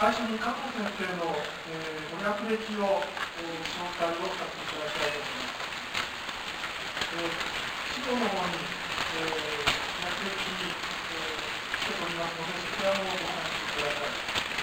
最初に加藤先生の、ご学歴を、紹介をさせていただきたいと思います。資料の方に、学歴に、しておりますので、そちらもご覧してくださ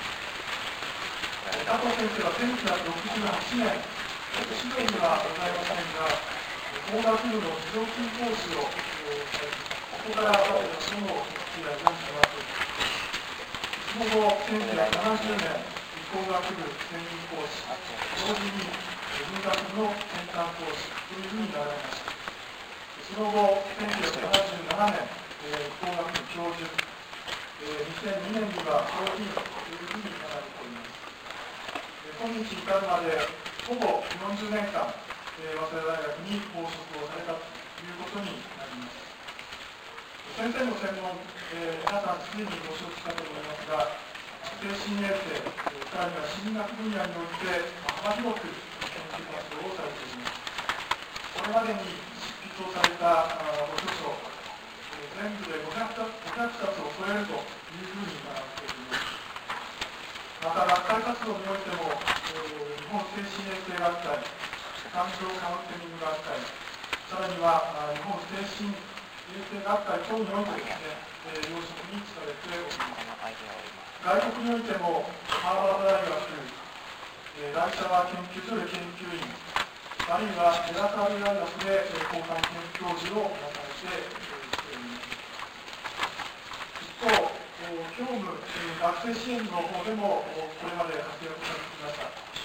い。加藤先生は1968年、資料にはございませんが、工学部の非常勤講師をされて、ここから私どもお付き合いをしています。その後、1970年、理工学部専任講師、同時に文学部の先端講師というふうになられました。その後、1977年、理工学部教授、2002年には教員というふうになられております。今日至るまで、ほぼ40年間、早稲田大学に奉職をされたということになります。先生の専門、皆さんすでにご承知かと思いますが、精神衛生、さらには心理学分野において、幅広く研究活動をされております。これまでに執筆をされたご著書、全部で500冊を超えるというふうになっております。また、学会活動においても、日本精神衛生学会、環境カウンセリング学会、さらには日本精神衛生学会等においてですね、要職に就かれております。外国においても、ハーバード大学、ライシャワー研究所で研究員、あるいはデラカール大学で交換研究教授をなされております。一方、教務、学生支援の方でもこれまで活躍されてきました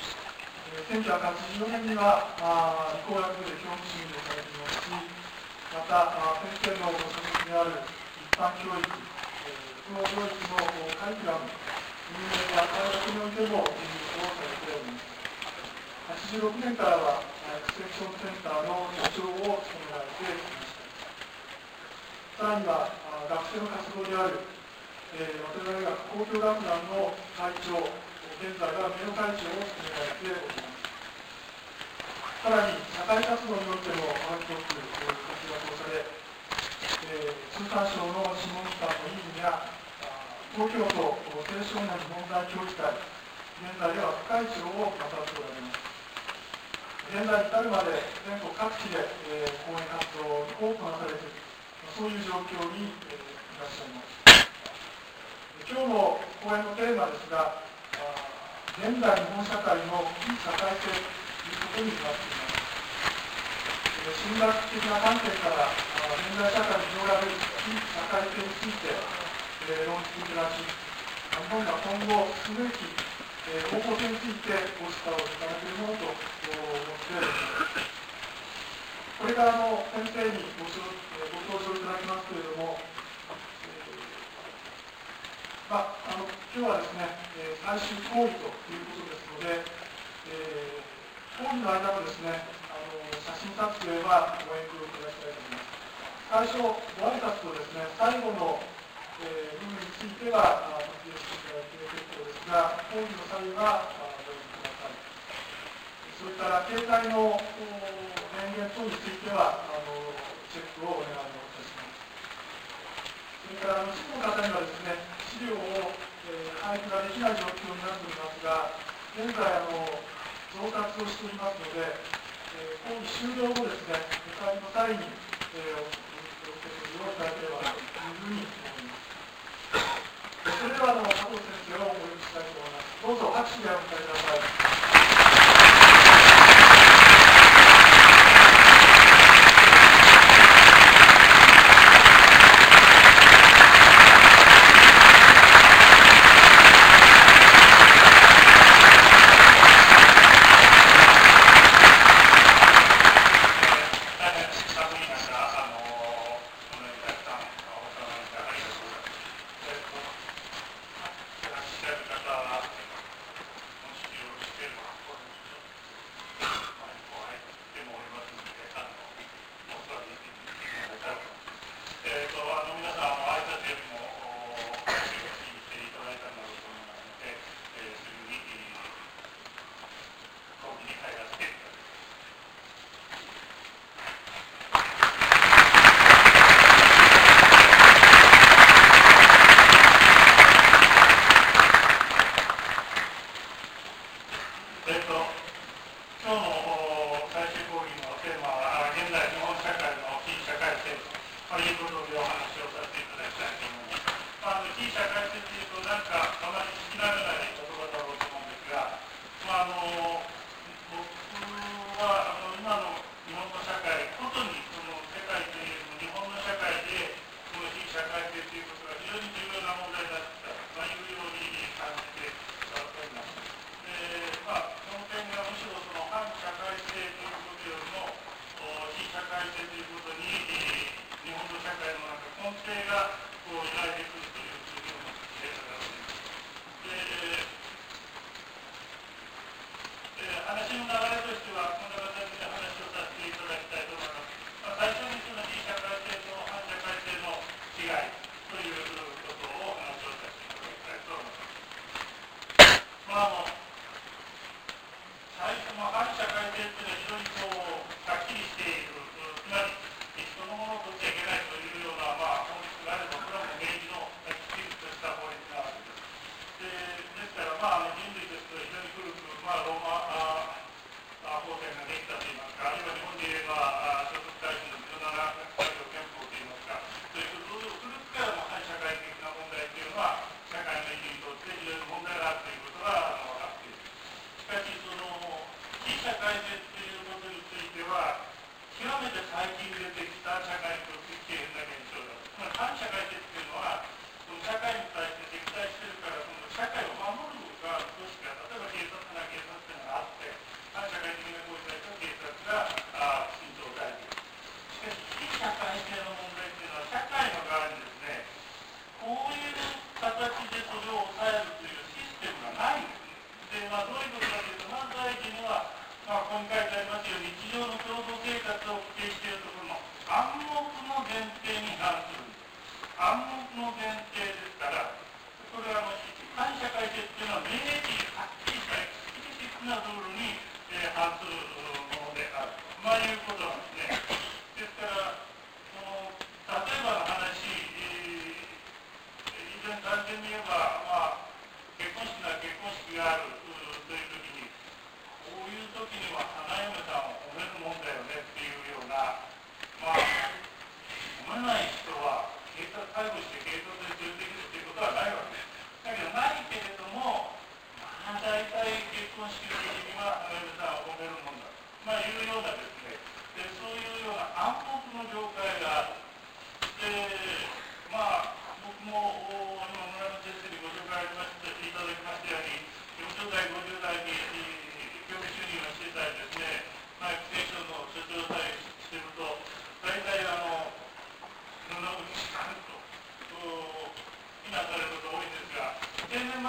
。1984年には理工学部で教務主任をされていますし、また先生のご所属である一般教育、複合教育のカリキュラム、運営や大学においても研究をされております。86年からはエクセプションセンターの所長を務められてきました。さらには学生の活動である早稲田大学交響楽団の会長、現在は名誉会長を務められております。さらに社会活動においても幅広く活躍をされ、通産省の諮問機関の委員や東京都青少年問題協議会、現在では副会長をなさっておられます。現在至るまで全国各地で講演活動を多くなされている、そういう状況にいらっしゃいます。今日の講演のテーマですが、現代日本社会の非社会性ということになっています。心理学的な観点から現代社会に広がる非社会性について論じていただき、日本が今後進むべき方向性についてご指導をいただけるものと思っております。これから先生にご登場いただきますけれども、今日はですね、最終講義ということですので、講義の間もですね、写真撮影はご遠慮いただきたいと思います。最初、ご挨拶とですね、最後の、部分については撮影していただいて結構ですが、講義の際はご遠慮ください。それから携帯の電源等についてはチェックをお願いをいたします。それから一部の方にはですね、資料を配布ができない状況になっておりますが、現在増刷をしておりますので、講義終了後ですね、お帰りの際にお受け取りをいただければというふうに思います。それでは加藤先生をお呼びしたいと思います。どうぞ拍手でお迎えください。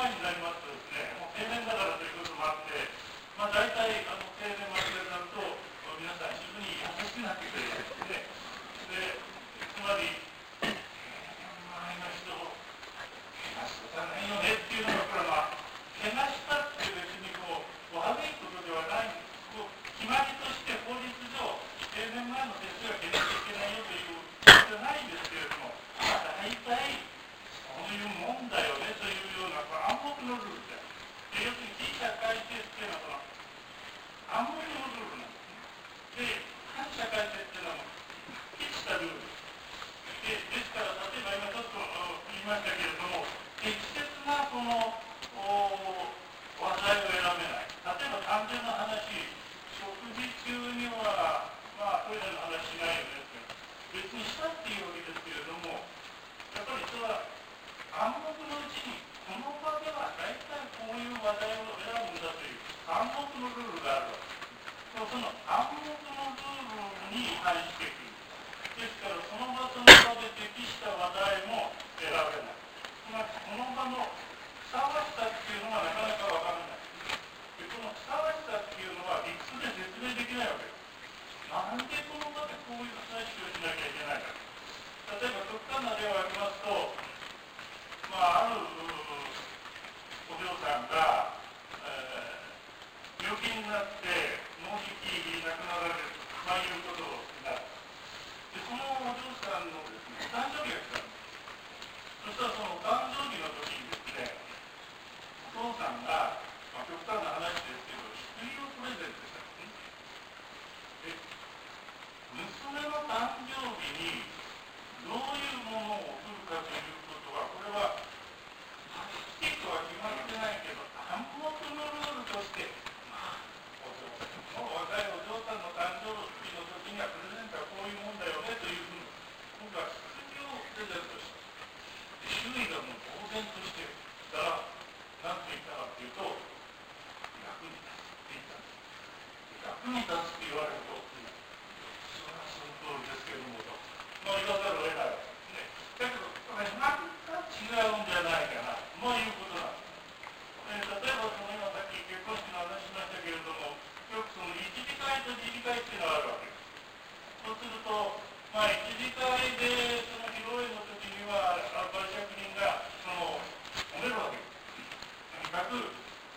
前になりますとですね、もう定年だからということもあって、大体定年までになると、皆さん非常に優しくなってくれるんですね。で、つまり、前の人を怪我したらいいよねっていうのが、これ怪我したって別に悪いことではないんです。決まりとして法律上、定年前の先生が怪我しちゃいけないよということじゃないんですけれども、大体、そういうもんだよねというような暗黙のルールで、要するに非社会性っていうのは暗黙のルールなんですね。で、反社会性っていうのは必したルールですから、例えば今ちょっと言いましたけれども、適切な話題を選べない。例えば単純な話、食事中にはトイレの話しないよねって別にしたっていうわけですけれども、やっぱりそれは暗黙のうちにこの場では大体こういう話題を選ぶんだという暗黙のルールがあるわけです。その暗黙のルールに違反していく。ですからその場その場で適した話題も選べない。つまりこの場のふさわしさっていうのがなかなかわからない。でこのふさわしさっていうのは理屈で説明できないわけです。なんでこの場でこういう話をしなきゃいけないか。例えば極端な例を挙げますと、あるお嬢さんが、病気になってもうじき亡くなられるということをなる。でそのお嬢さんのですね、誕生日が来たんです。そしたらその誕生日の時にですね、お父さんが、極端な話ですけど、祝意をプレゼントしたんですね。で娘の誕生日にどういうものを送るかということは、これははっきりとは決まってないけど、暗黙のルールとして、若いお嬢さんの誕生日の時にはプレゼントはこういうもんだよねというふうに、僕は羊をプレゼントした。周囲がもう当然としてたら、何と言ったかというと、役に立つって言ったんです。役に立つって言われると、それはその通りですけれどもと、言わざるを得ないわけですね。だけど、何か違うんじゃないかな、いうことなんです。例えば今さっき結婚式の話しましたけれども、よくその一次会と二次会っていうのがあるわけです。そうすると、一次会でその披露宴の時には売借人が褒めるわけです。とにかく、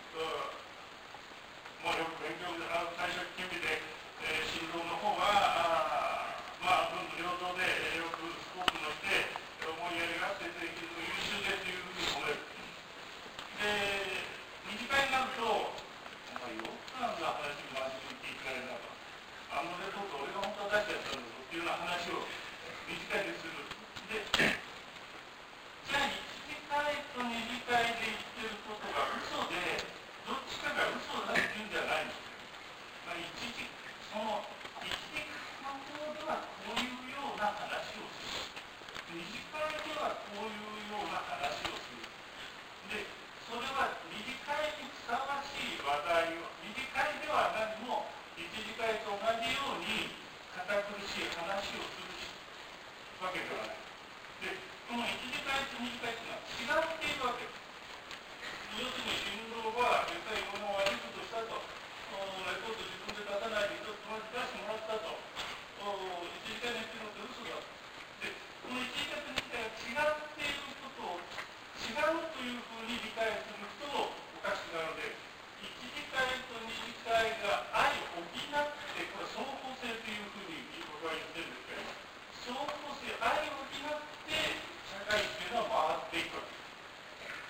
よく勉強で最初準備で、新郎の方は文武両道でよくスポーツもして思いやりがあって優秀でというふうに褒める。で、二次会になると、よくあんな話に真面目に聞いてくれるなと。レポート俺が本当は出してやったんだぞっていうような話を二次会でする。で、じゃあ一次会と二次会で言ってることが嘘で、どっちかが嘘だっていうんじゃないんですよ。一次会の方ではこういうような話をする。二次会ではこういうような話をする。で、それは二次会にふさわしい話題を、二次会では何も一次会と同じように堅苦しい話をするわけではない。で、この一次会と二次会というのは違っているわけです。要するに新郎は実際この悪いことしたと、レポート自分で出さないで一つ友達出してもらったと、一次会の言ってるのって嘘だと。で、この一次会と二次会が違っていることを違うというふうに理解するとおかしくなるので、一次会と二次会が相補って、これ相補性というふうに僕は言ってるんですけど、相補性、相補って社会っていうのは回っていくわけです。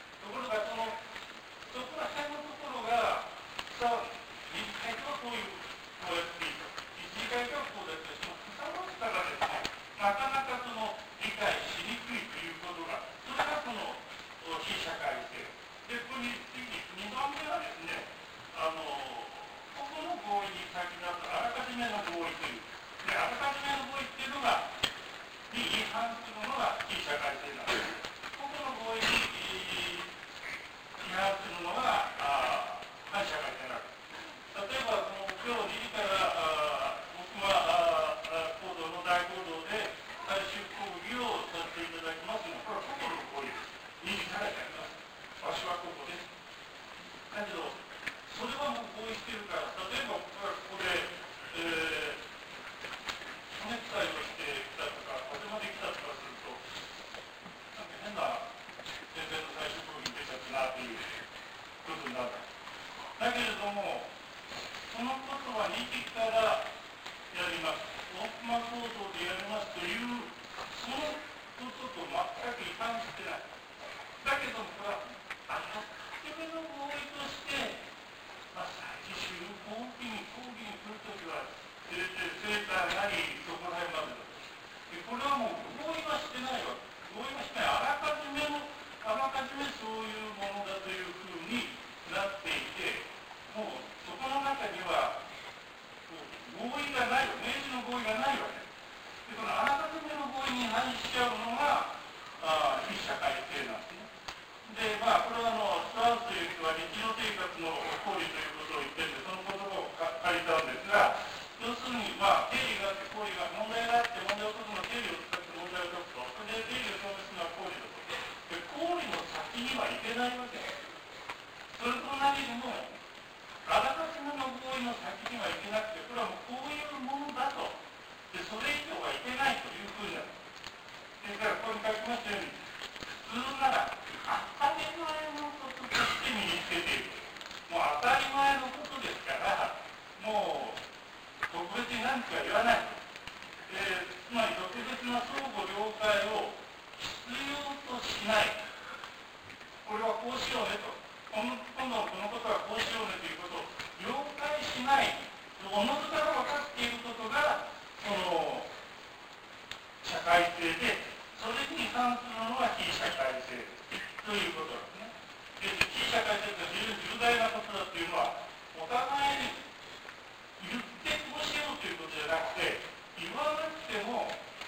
はここです。だけど、それはもう合意しているから、例えば僕がここで、骨伝いをしてきたとか、これまで来たとかすると、なんか変な前線の最終部に出ちゃったなということになる。だけれども、そのことは2期からやります。大熊構造でやりますという、そのことと全く違反してない。だけども、これは、初めの合意として、最終講義に来るときは、セーターなり、そこら辺までだと。これはもう合意はしてないわけ。合意はしてない。あらかじめそういうものだというふうになっていて、もうそこの中には、合意がないわ。明示の合意がないわけ。で、このあらかじめの合意に反しちゃうのが、非社会性なんですね。で、これはストラウスという人は日常生活の行為ということを言ってるんで、その言葉を借りたんですが、要するに、定理があって行為が、問題があって問題を解くのは定理を使って問題を解くと、それで定理を証明するのは行為だと。で、行為の先にはいけないわけです。それと同じでも、あらかじめの合意の先にはいけなくて、これはもうこういうものだと。で、それ以上はいけないというふうになる。ですから、ここに書きましたように、普通なら当たり前のこととして身につけている。もう当たり前のことですから、もう特別に何か言わない。つまり特別な相互了解を必要としない。これはこうしようねと。今度このことはこうしようねということを了解しない。おのずから分かっていることが、その社会性で、それに関するのは非社会性ということですね。で、非社会性というのは非常に重大なことだというのは、お互いに言ってこうしようということじゃなくて、言わなくても、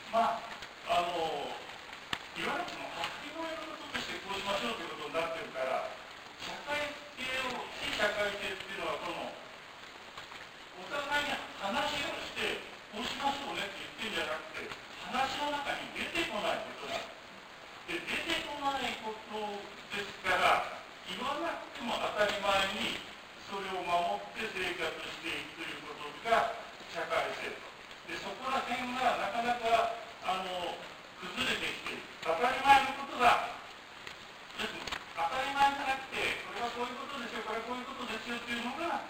言わなくても当たり前のこととしてこうしましょうということになってるから、社会性を、非社会性っていうのは、お互いに話をして、こうしましょうねって言ってるんじゃなくて、話の中に出てこないことなんです。で、出てこないことですから、言わなくても当たり前にそれを守って生活していくということが社会性と。で、そこら辺がなかなか崩れてきている。当たり前のことが、当たり前じゃなくて、これはこういうことですよ、これはこういうことですよというのが、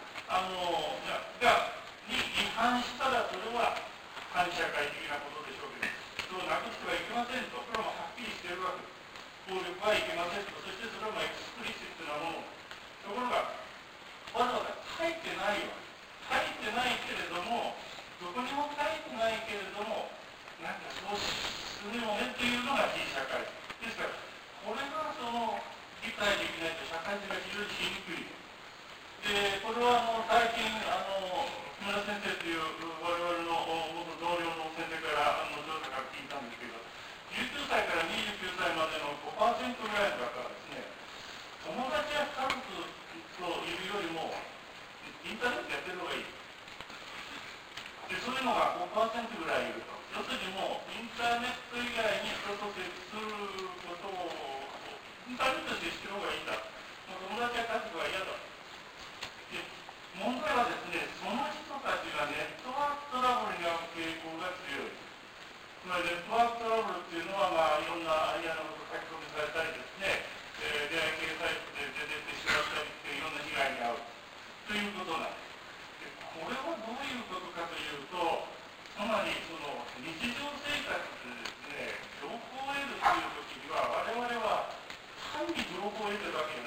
に違反したらそれは反社会的なことでしょうけど、そうなくしてはいけませんと、これはもうはっきりしているわけです。暴力はいけませんと、そしてそれはエクスプリシットなもの。ところが、わざわざ書いてないわ。書いてないけれども、どこにも書いてないけれども、なんかそうするよねというのが非社会ですから、これが理解できないと社会性が非常にしにくい。で、これは最近、木村先生という我々の元同僚の先生から調査から聞いたんですけど、19歳から29歳までの 5% ぐらいの方はですね、友達や家族といるよりも、インターネットやってる方がいい。で、そういうのが 5% ぐらいいると。要するにもう、インターネット以外に人と接することを、インターネットで接してる方がいいんだ。もう友達や家族は嫌だ。で、問題はですね、その人たちがネットワークトラブルに遭う傾向が強い。つまりネットワークトラブルっていうのは、